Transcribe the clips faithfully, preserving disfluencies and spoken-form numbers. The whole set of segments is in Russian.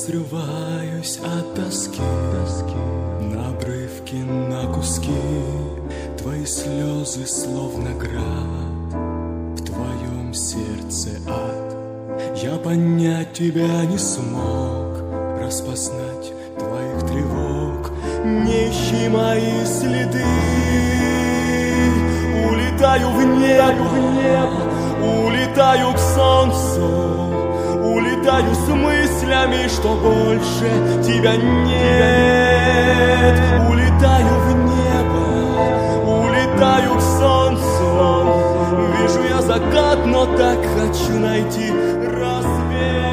разрываюсь от тоски, на обрывки, на куски. Твои слезы словно град, в твоем сердце ад. Я понять тебя не смог, распознать твоих тревог. Не ищи мои следы, улетаю в небо, в небо, улетаю к солнцу. Улетаю с мыслями, что больше тебя нет. Улетаю в небо, улетаю к солнцу. Вижу я закат, но так хочу найти рассвет.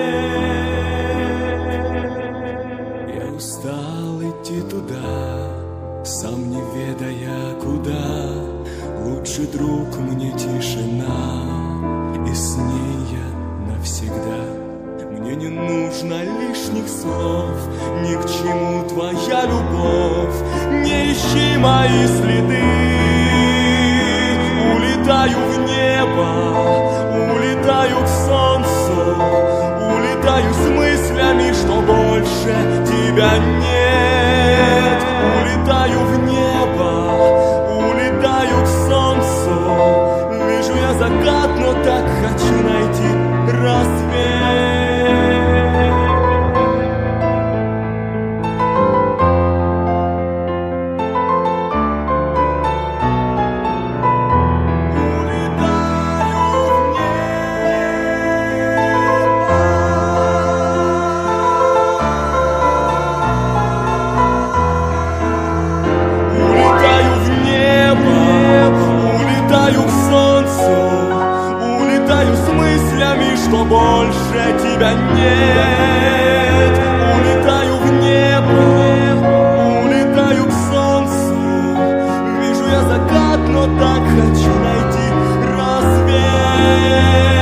Я устал идти туда, сам не ведая куда. Лучший друг мне тишина, и с ней я навсегда. Мне не нужно лишних слов, ни к чему твоя любовь. Не ищи мои следы, улетаю в небо, улетаю к солнцу. Улетаю с мыслями, что больше тебя нет. Улетаю в небо, улетаю к солнцу. Вижу я закат, но так хочу найти рассвет. Что больше тебя нет. Улетаю в небо, улетаю к солнцу. Вижу я закат, но так хочу найти рассвет.